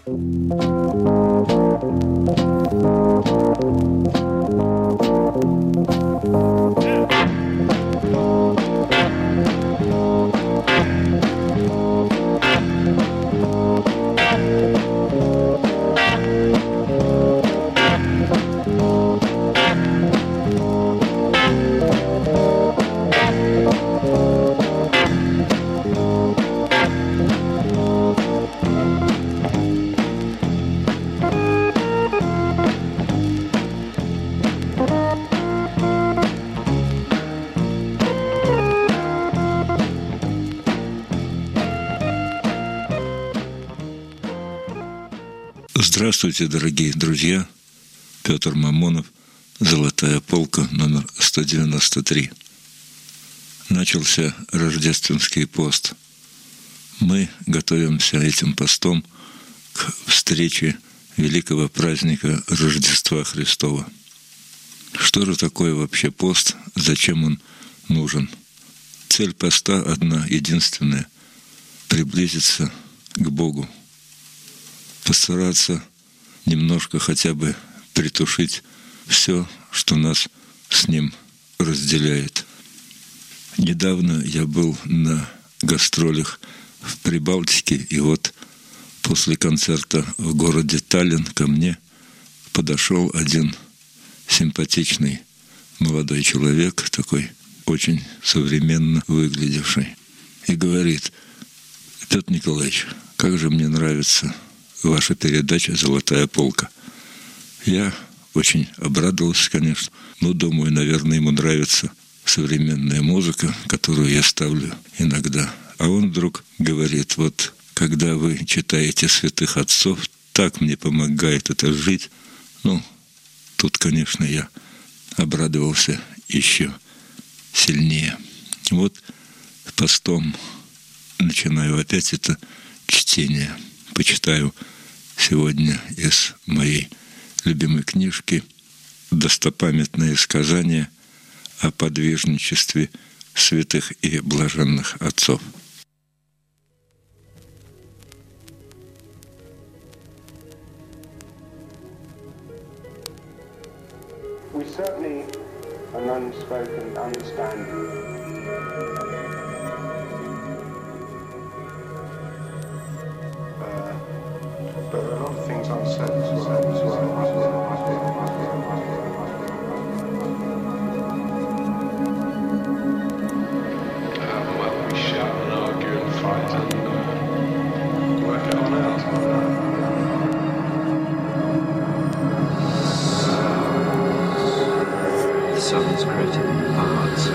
Здравствуйте, дорогие друзья! Петр Мамонов, «Золотая полка», номер 193. Начался рождественский пост. Мы готовимся этим постом к встрече великого праздника Рождества Христова. Что же такое вообще пост? Зачем он нужен? Цель поста одна, единственная – приблизиться к Богу. Постараться немножко хотя бы притушить все, что нас с Ним разделяет. Недавно я был на гастролях в Прибалтике, и вот после концерта в городе Таллин ко мне подошел один симпатичный молодой человек, такой очень современно выглядевший, и говорит: «Петр Николаевич, как же мне нравится ваша передача «Золотая полка». Я очень обрадовался, конечно, но думаю, наверное, ему нравится современная музыка, которую я ставлю иногда. А он вдруг говорит: вот когда вы читаете святых отцов, так мне помогает это жить. Тут, конечно, я обрадовался еще сильнее. Вот постом начинаю опять это чтение. Почитаю сегодня из моей любимой книжки достопамятные сказания о подвижничестве святых и блаженных отцов. We certainly an unspoken understanding. But there are a lot of things unsaid as well. We shout and argue and fight and work it on out. The sun is created in our hearts.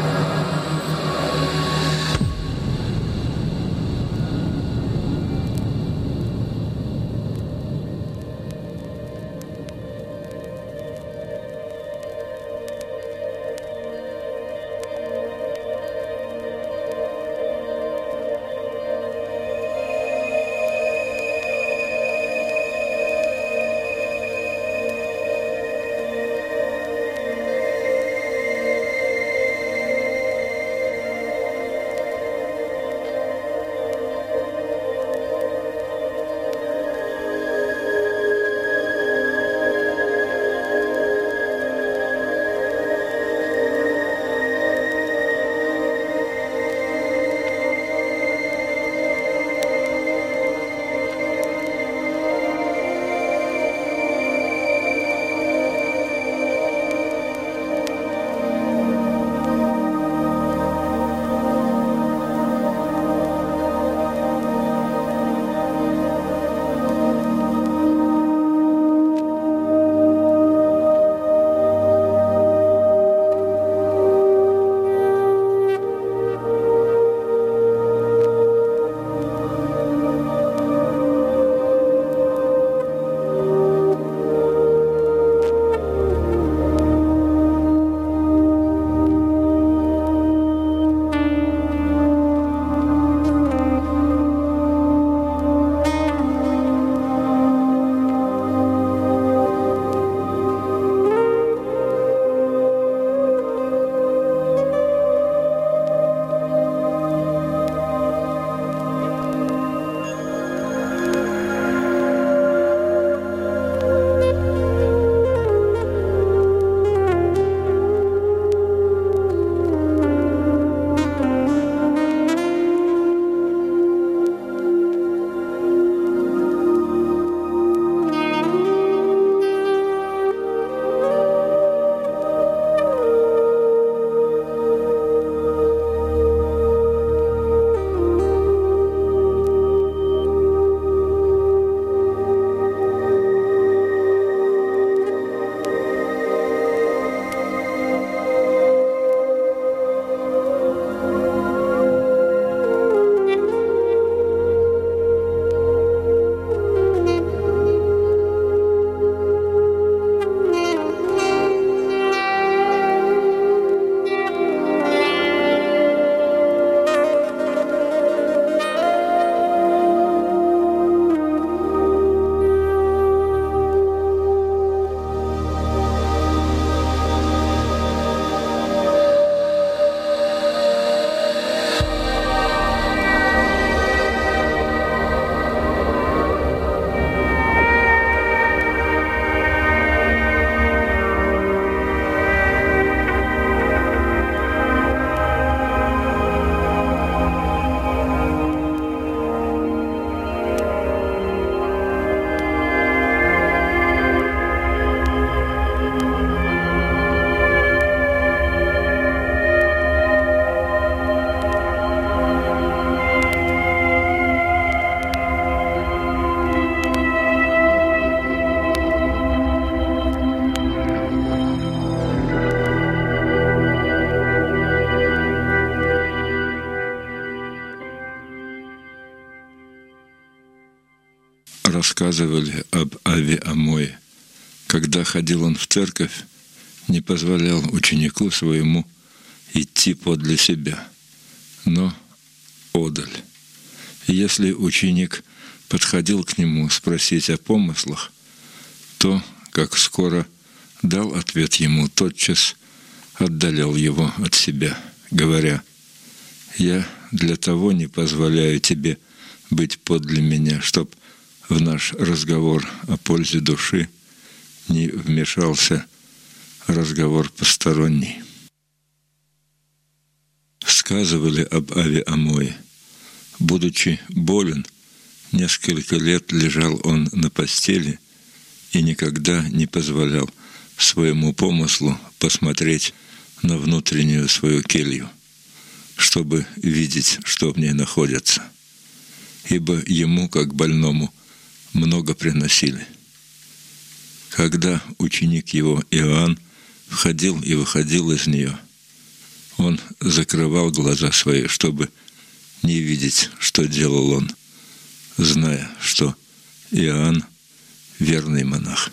Сказывали об Аве Амое. Когда ходил он в церковь, не позволял ученику своему идти подле себя, но одаль. И если ученик подходил к нему спросить о помыслах, то, как скоро дал ответ ему, тотчас отдалял его от себя, говоря: «Я для того не позволяю тебе быть подле меня, чтоб в наш разговор о пользе души не вмешался разговор посторонний». Сказывали об Аве Амое. Будучи болен, несколько лет лежал он на постели и никогда не позволял своему помыслу посмотреть на внутреннюю свою келью, чтобы видеть, что в ней находится, ибо ему, как больному, много приносили. Когда ученик его Иоанн входил и выходил из нее, он закрывал глаза свои, чтобы не видеть, что делал он, зная, что Иоанн — верный монах.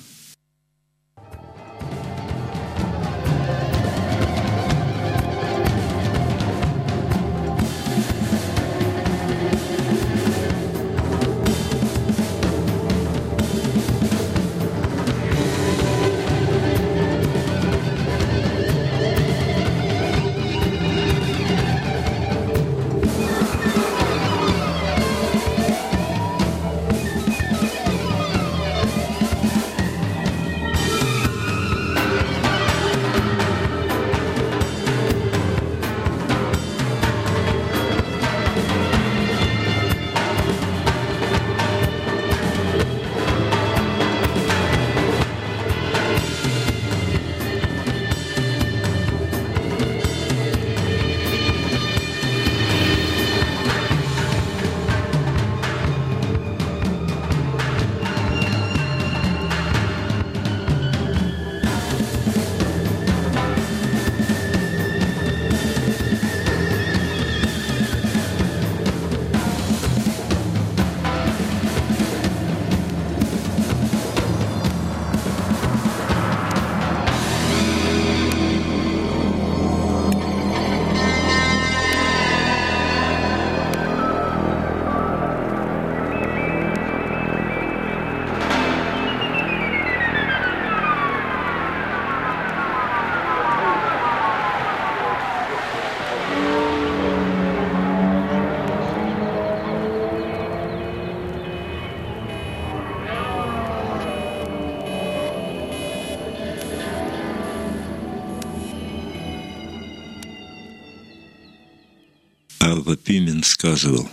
Авва Пимен сказывал: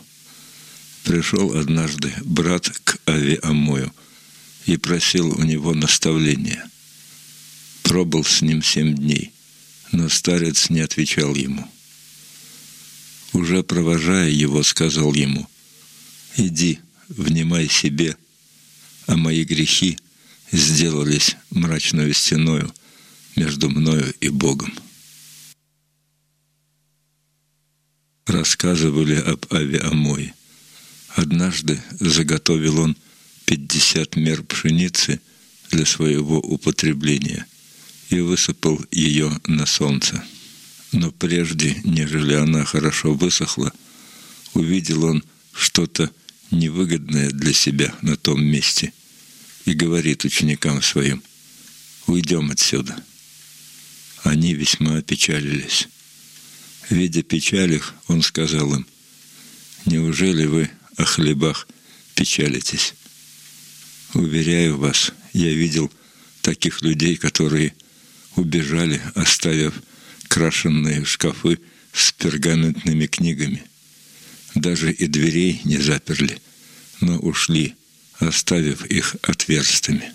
пришел однажды брат к Аве Амою и просил у него наставления. Пробыл с ним 7 дней, но старец не отвечал ему. Уже провожая его, сказал ему: «Иди, внимай себе, а мои грехи сделались мрачною стеною между мною и Богом». Рассказывали об Аве Амое. Однажды заготовил он 50 мер пшеницы для своего употребления и высыпал ее на солнце. Но прежде, нежели она хорошо высохла, увидел он что-то невыгодное для себя на том месте и говорит ученикам своим: «Уйдем отсюда». Они весьма опечалились. Видя печаль их, он сказал им: «Неужели вы о хлебах печалитесь? Уверяю вас, я видел таких людей, которые убежали, оставив крашенные шкафы с пергаментными книгами. Даже и дверей не заперли, но ушли, оставив их отверстыми».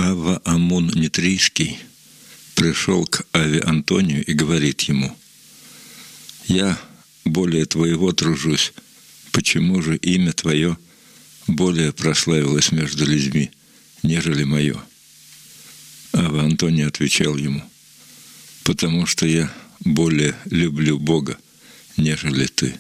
Авва Амун Нитрийский пришел к Аве Антонию и говорит ему: «Я более твоего тружусь, почему же имя твое более прославилось между людьми, нежели мое?» Авва Антоний отвечал ему: «Потому что я более люблю Бога, нежели ты».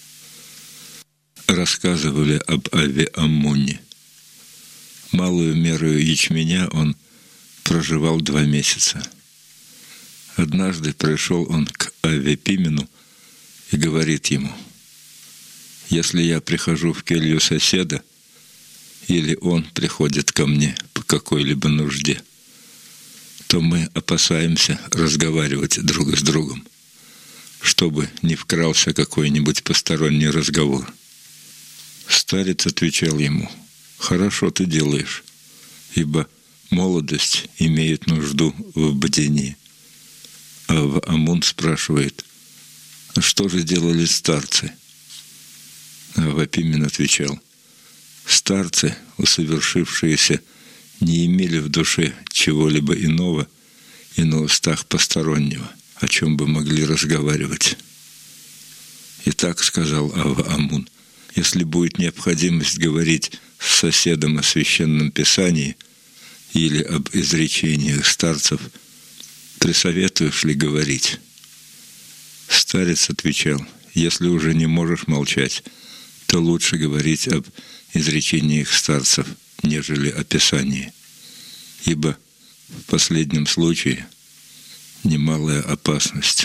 Рассказывали об Аве Аммуне. Малую меру ячменя он проживал 2 месяца. Однажды пришел он к Аве Пимену и говорит ему: «Если я прихожу в келью соседа, или он приходит ко мне по какой-либо нужде, то мы опасаемся разговаривать друг с другом, чтобы не вкрался какой-нибудь посторонний разговор». Старец отвечал ему: «Хорошо ты делаешь, ибо молодость имеет нужду в бдении». А Амун спрашивает: «А что же делали старцы?» А Пимен отвечал: «Старцы, усовершившиеся, не имели в душе чего-либо иного и на устах постороннего, о чем бы могли разговаривать». И так сказал Авва Амун: «Если будет необходимость говорить с соседом о священном писании или об изречениях старцев, присоветуешь ли говорить?» Старец отвечал: «Если уже не можешь молчать, то лучше говорить об изречениях старцев, нежели о писании, ибо в последнем случае немалая опасность».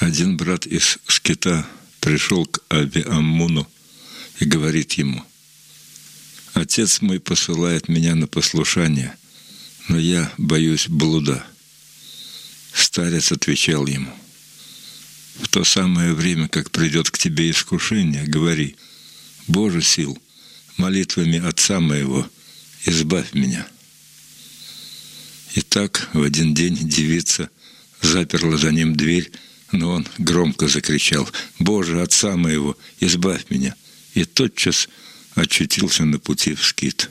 Один брат из скита пришел к Ави Аммуну и говорит ему: «Отец мой посылает меня на послушание, но я боюсь блуда». Старец отвечал ему: «В то самое время, как придет к тебе искушение, говори: Боже сил, молитвами отца моего избавь меня». Итак, в один день девица заперла за ним дверь, но он громко закричал: «Боже, отца моего, избавь меня!» И тотчас очутился на пути в скит.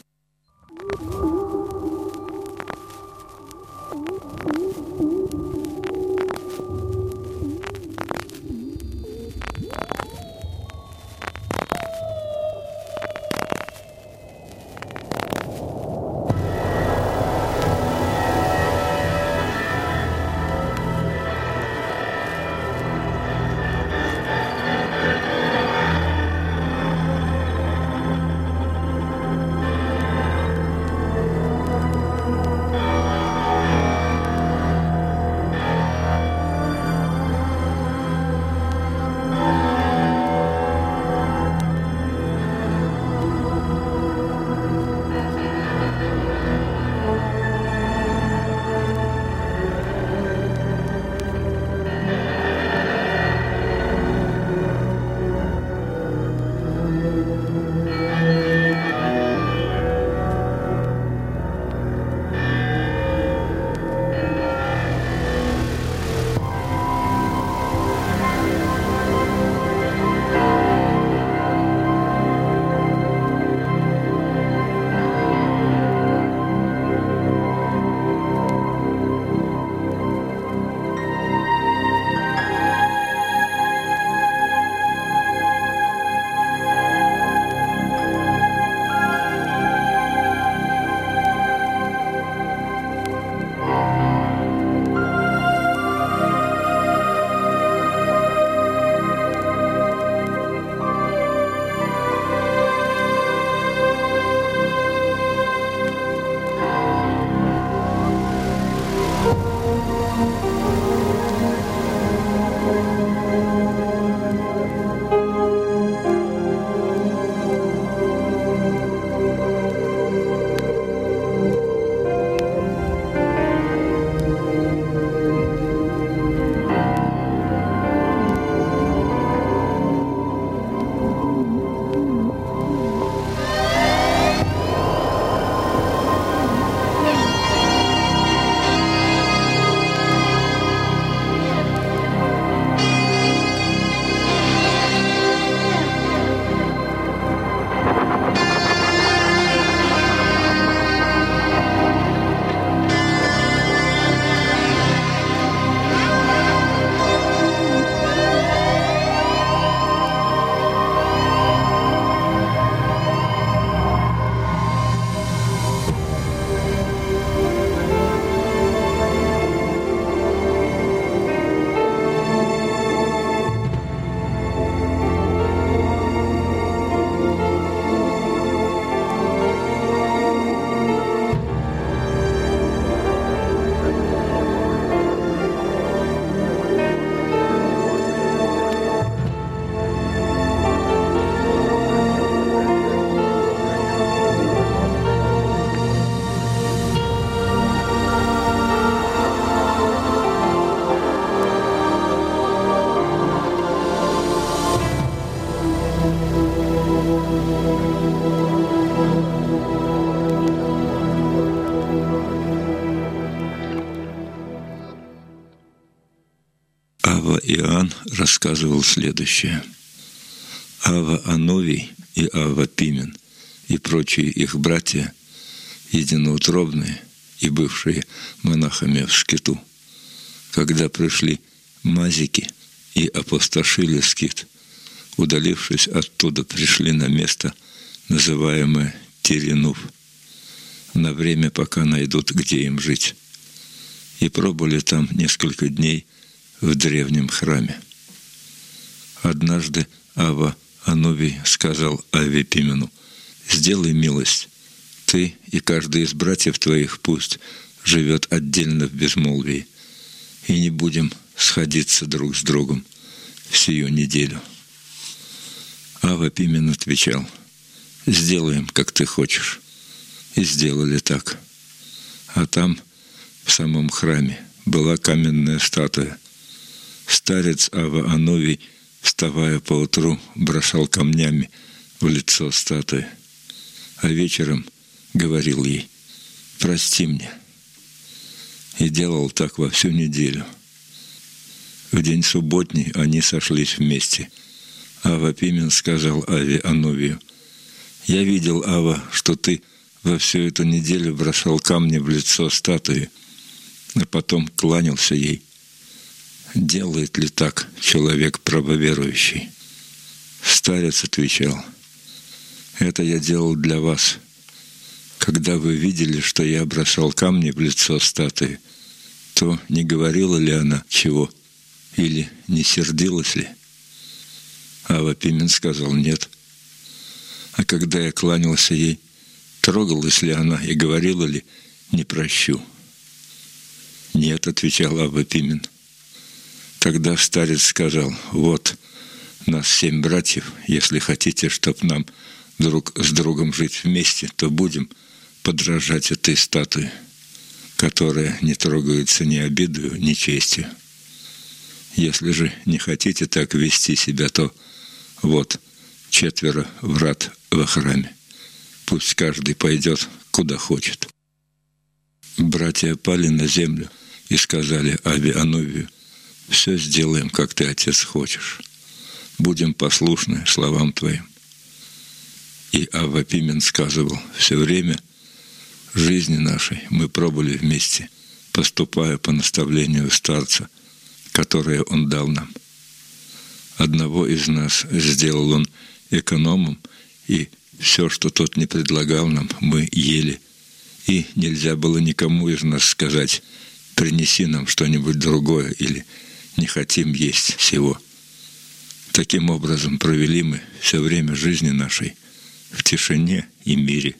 Ава Иоанн рассказывал следующее. Ава Ановий и Ава Пимен и прочие их братья, единоутробные и бывшие монахами в скиту, когда пришли мазики и опустошили скит, удалившись оттуда, пришли на место, называемое Теренув, на время, пока найдут, где им жить, и пробыли там несколько дней в древнем храме. Однажды Ава Ановий сказал Аве Пимену: «Сделай милость, ты и каждый из братьев твоих пусть живет отдельно в безмолвии, и не будем сходиться друг с другом сию неделю. Ава Пимен отвечал: сделаем, как ты хочешь. И сделали так. А там, в самом храме, была каменная статуя. Старец Ава Ановий, вставая поутру, бросал камнями в лицо статуи, а вечером говорил ей: прости мне. И делал так во всю неделю. В день субботний они сошлись вместе. Ава Пимен сказал Аве Ановию: я видел, Ава, что ты во всю эту неделю бросал камни в лицо статуи, а потом кланялся ей. Делает ли так человек правоверующий? Старец отвечал: это я делал для вас. Когда вы видели, что я бросал камни в лицо статуи, то не говорила ли она чего? Или не сердилась ли? Ава Пимен сказал: нет. А когда я кланялся ей, трогалась ли она и говорила ли: не прощу? Нет, отвечал Ава Пимен. Тогда старец сказал: вот, нас 7 братьев, если хотите, чтоб нам друг с другом жить вместе, то будем подражать этой статуе, которая не трогается ни обидою, ни честью. Если же не хотите так вести себя, то вот 4 врат во храме. Пусть каждый пойдет, куда хочет. Братья пали на землю и сказали Аве Ановию: все сделаем, как ты, отец, хочешь. Будем послушны словам твоим. И Ава Пимен сказывал: все время жизни нашей мы пробыли вместе, поступая по наставлению старца, которое он дал нам. Одного из нас сделал он экономом, и все, что тот не предлагал нам, мы ели. И нельзя было никому из нас сказать: принеси нам что-нибудь другое, или не хотим есть всего. Таким образом провели мы все время жизни нашей в тишине и мире.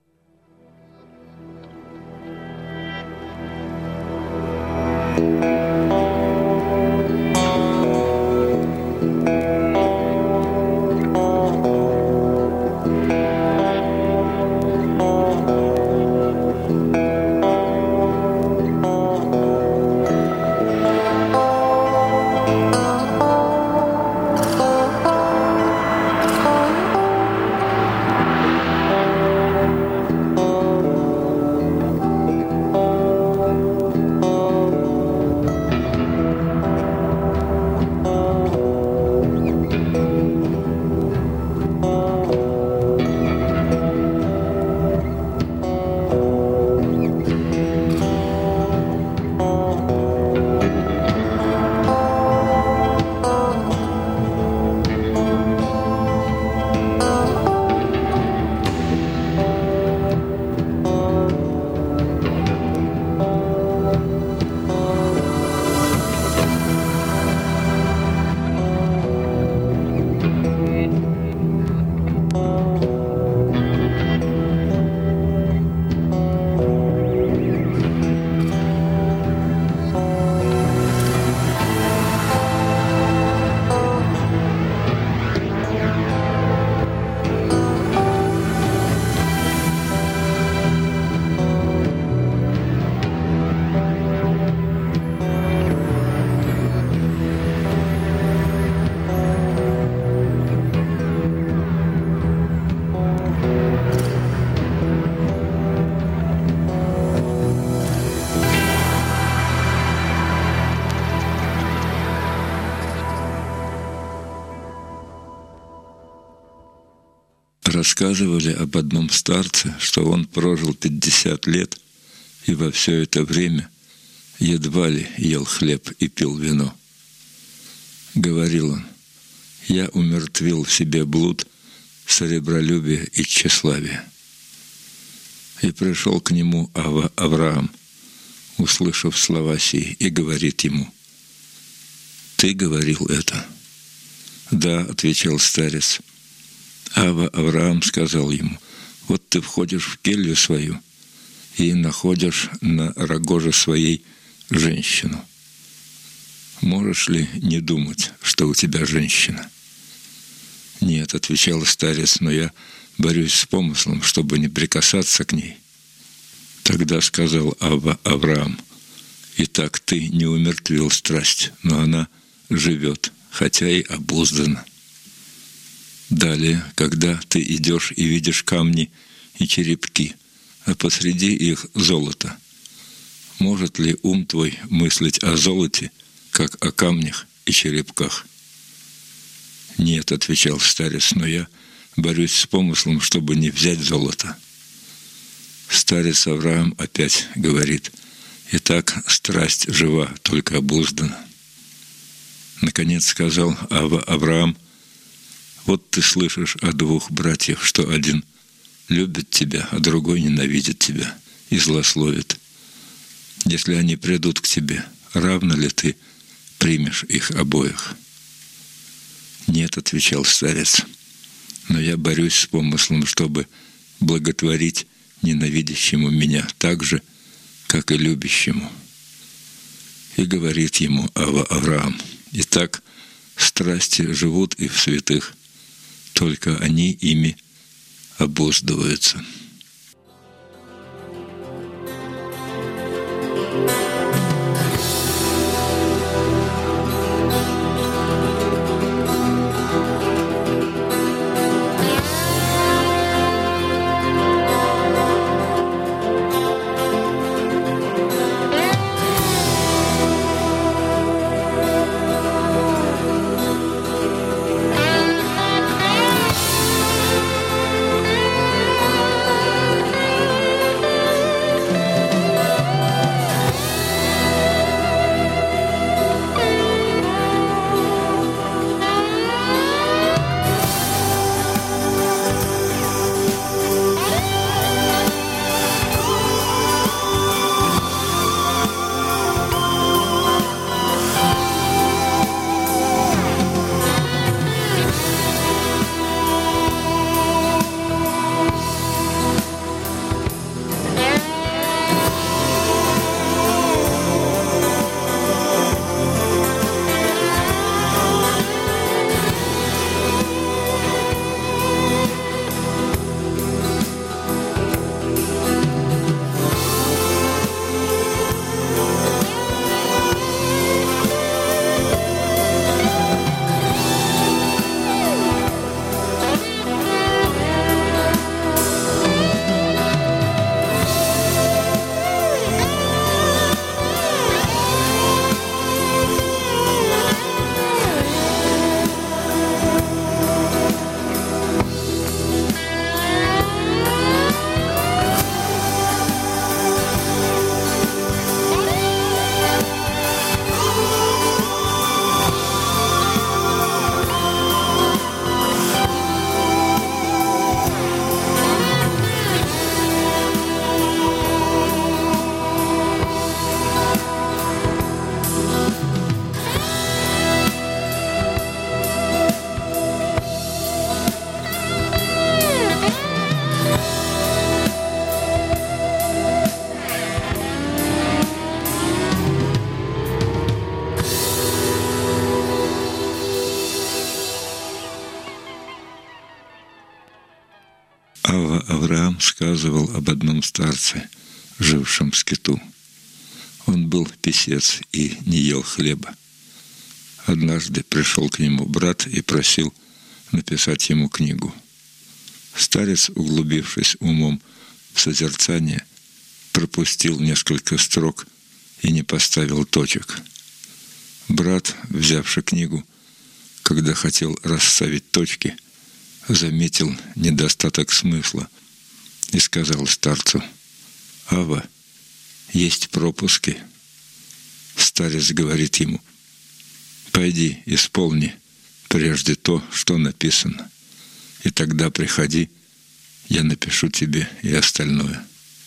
Рассказывали об одном старце, что он прожил 50 лет и во все это время едва ли ел хлеб и пил вино. Говорил он: «Я умертвил в себе блуд, сребролюбие и тщеславие». И пришел к нему Авраам, услышав слова сии, и говорит ему: «Ты говорил это?» «Да», — отвечал старец. Авраам сказал ему: «Вот ты входишь в келью свою и находишь на рогоже своей женщину. можешь ли не думать, что у тебя женщина?» «Нет», — отвечал старец, — «но я борюсь с помыслом, чтобы не прикасаться к ней». Тогда сказал Авраам: «Итак, ты не умертвил страсть, но она живет, хотя и обуздана». Далее, когда ты идешь и видишь камни и черепки, а посреди их золото, может ли ум твой мыслить о золоте, как о камнях и черепках?» «Нет», — отвечал старец, — «но я борюсь с помыслом, чтобы не взять золото». Старец Авраам опять говорит: «Итак, страсть жива, только обуздана». Наконец сказал Авраам: «Вот ты слышишь о двух братьях, что один любит тебя, а другой ненавидит тебя и злословит. Если они придут к тебе, равно ли ты примешь их обоих?» «Нет», — отвечал старец, — «но я борюсь с помыслом, чтобы благотворить ненавидящему меня так же, как и любящему». И говорит ему Авраам: «Итак, страсти живут и в святых, только они ими обуздываются». Авраам сказывал об одном старце, жившем в скиту. Он был писец и не ел хлеба. Однажды пришел к нему брат и просил написать ему книгу. Старец, углубившись умом в созерцание, пропустил несколько строк и не поставил точек. Брат, взявший книгу, когда хотел расставить точки, заметил недостаток смысла и сказал старцу: «Ава, есть пропуски». Старец говорит ему: «Пойди, исполни прежде то, что написано, и тогда приходи, я напишу тебе и остальное».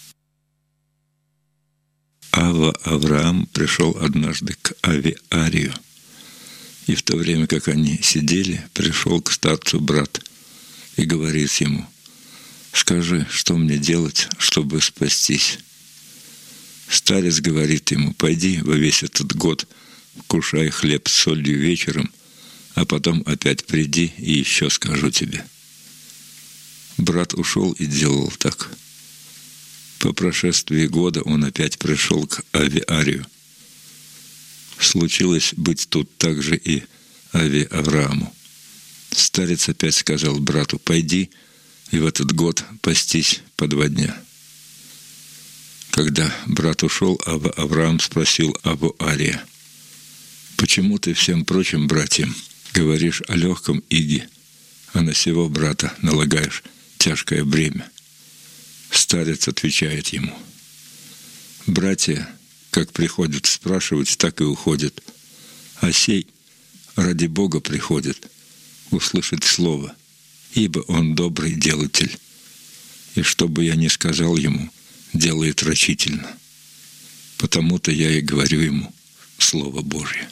Авраам пришел однажды к Авиарию, и в то время, как они сидели, пришел к старцу брат и говорит ему: «Скажи, что мне делать, чтобы спастись?» Старец говорит ему: «Пойди во весь этот год кушай хлеб с солью вечером, а потом опять приди, и еще скажу тебе». Брат ушел и делал так. По прошествии года он опять пришел к Ави-Арию. Случилось быть тут также и Ави-Аврааму. Старец опять сказал брату: «Пойди и в этот год постись по 2 дня». Когда брат ушел, Авраам спросил Аву-Ария: «Почему ты всем прочим братьям говоришь о легком иге, а на сего брата налагаешь тяжкое бремя?» Старец отвечает ему: «Братья, как приходят спрашивать, так и уходят, а сей ради Бога приходит услышать слово, ибо он добрый делатель, и что бы я ни сказал ему, делает рачительно. Потому-то я и говорю ему Слово Божье».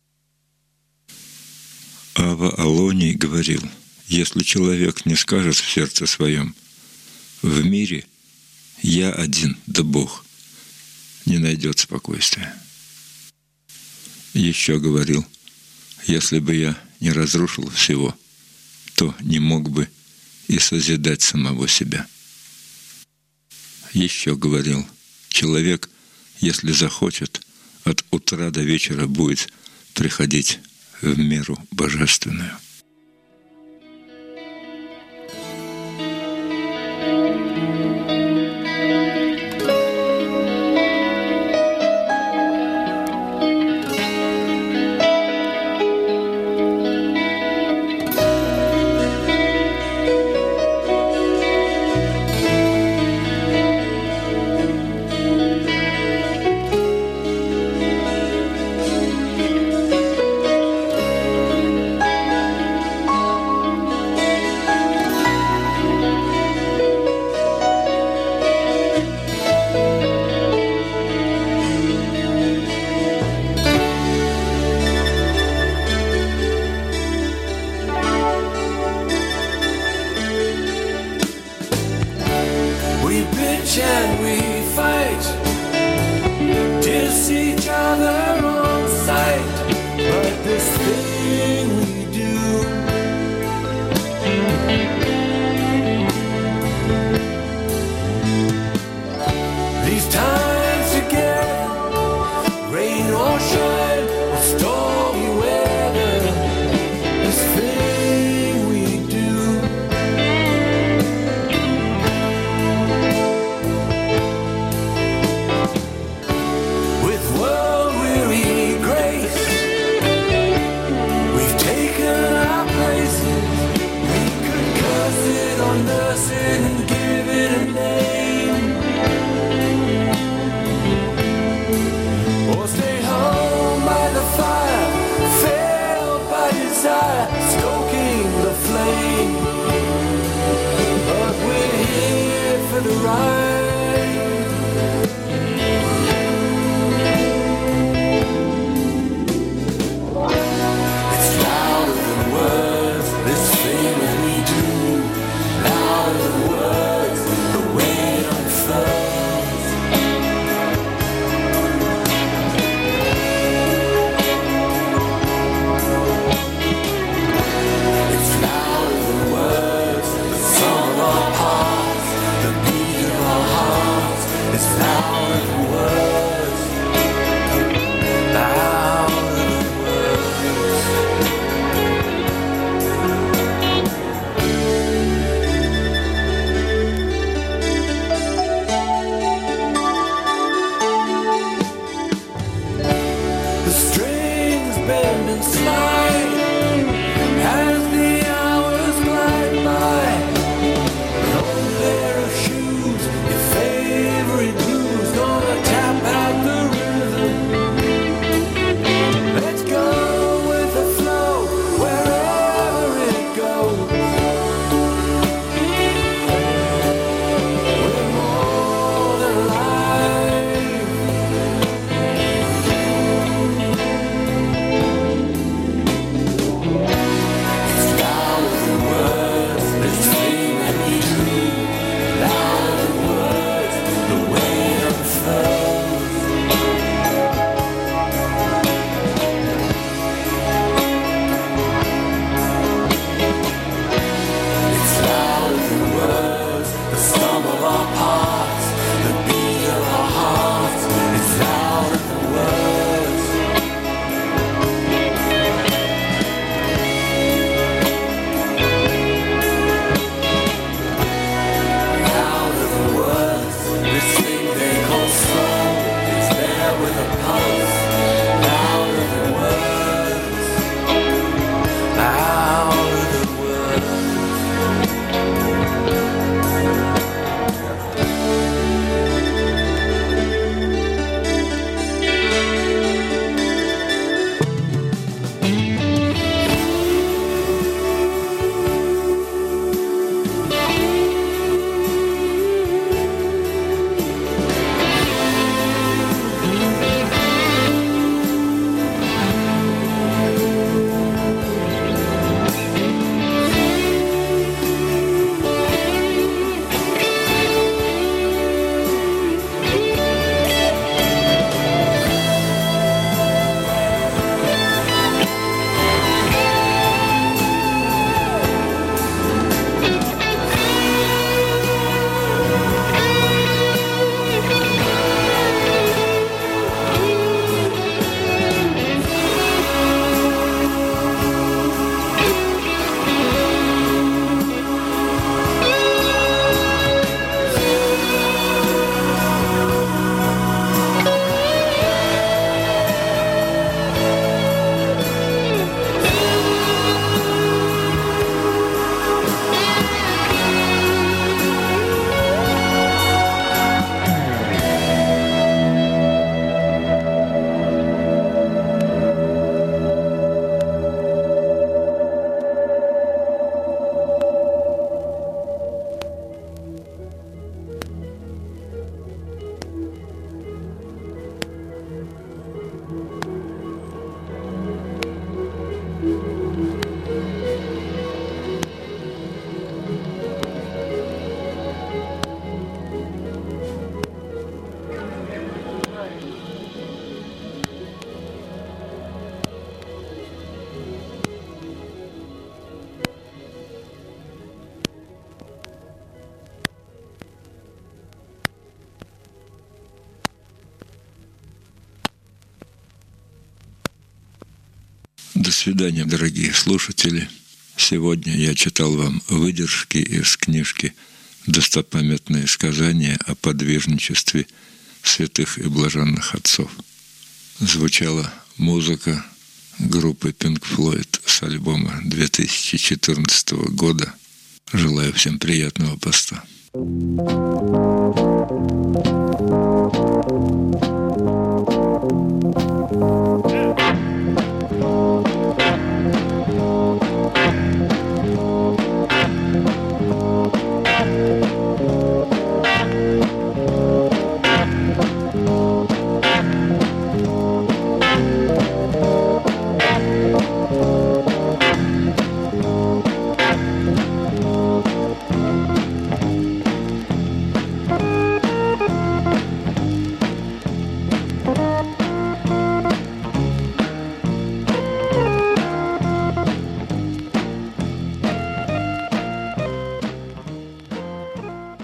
Ава Алоний говорил: «Если человек не скажет в сердце своем: в мире я один, да Бог, не найдет спокойствия». Еще говорил: «Если бы я не разрушил всего, то не мог бы и созидать самого себя». Еще говорил: «Человек, если захочет, от утра до вечера будет приходить в меру божественную». We bitch and we fight, diss each other on sight. But this thing we do, these times together, rain or shine or stormy weather, this thing we do. With world-weary grace, we've taken our places. We could curse it or nurse it and give it a name, or stay home by the fire, failed by desire, stoking the flame. But we're here for the ride. It's louder than words, this thing that we do. Louder than words, the way it unfurls. It's louder than words, the song of our hearts, the beat of our hearts. It's louder than words, louder than words. The strings bend and slide as the hours glide by. An old pair of shoes, your favorite blues, gonna tap out the rhythm. Let's go with the flow wherever it goes. We're more than alive. свидания, дорогие слушатели. Сегодня я читал вам выдержки из книжки «Достопамятные сказания о подвижничестве святых и блаженных отцов». Звучала музыка группы Pink Floyd с альбома 2014 года. Желаю всем приятного поста.